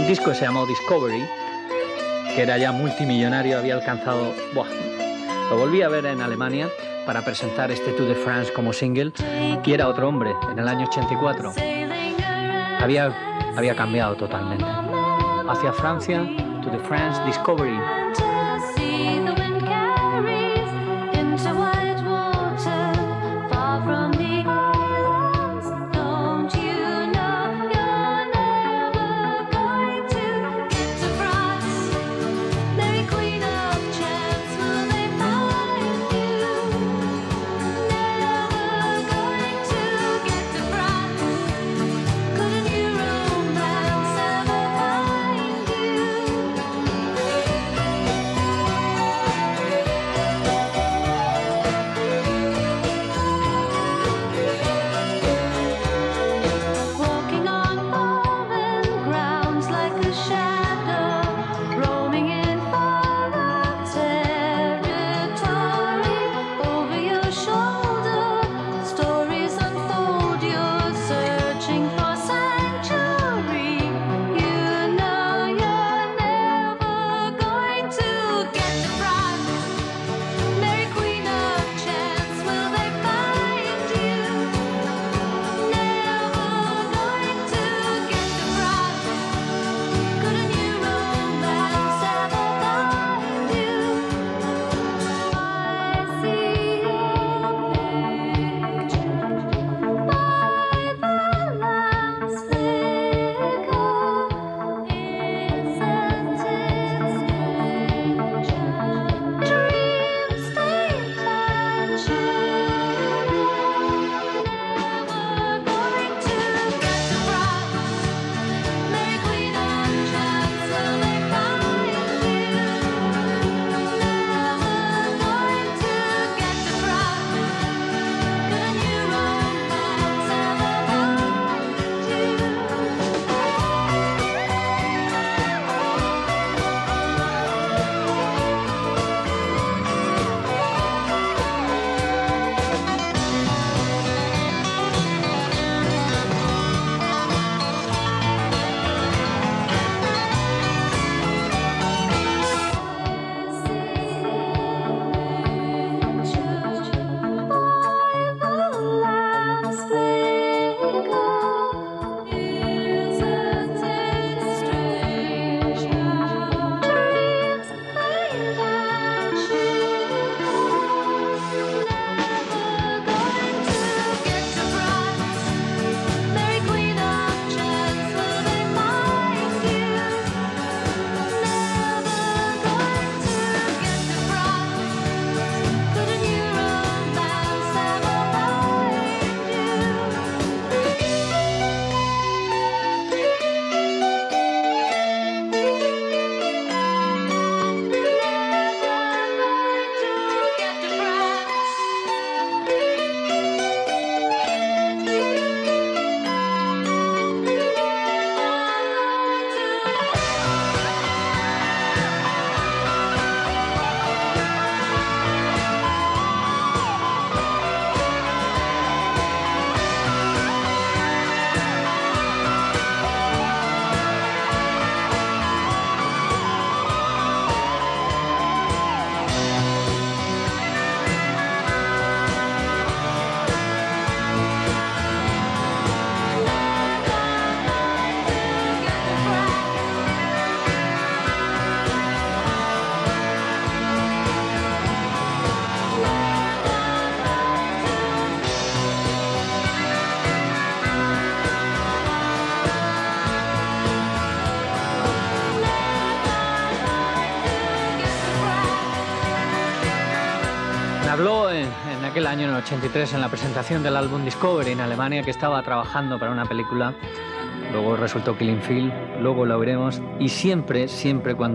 disco se llamó Discovery, que era ya multimillonario, había alcanzado... Lo volví a ver en Alemania para presentar este Tour de France como single, y era otro hombre, en el año 84. Había cambiado totalmente. Hacia Francia, Tour de France, Discovery. Habló en aquel año, en el 83, en la presentación del álbum Discovery en Alemania, que estaba trabajando para una película. Luego resultó Killing Field, luego lo veremos. Y siempre cuando